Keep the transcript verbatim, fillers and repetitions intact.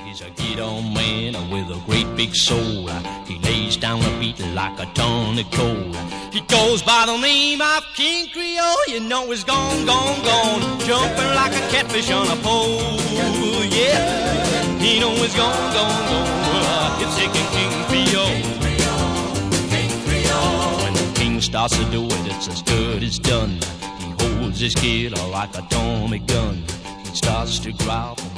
He's a get-on man with a great big soul. He lays down the beat like a ton of coal. He goes by the name of King Creole. You know he's gone, gone, gone, jumping like a catfish on a pole. Yeah, you know he's gone, gone, gone. It's taking King Creole. King Creole. When the king starts to do it, it's as good as done. He holds his killer like a Tommy gun. He starts to growl.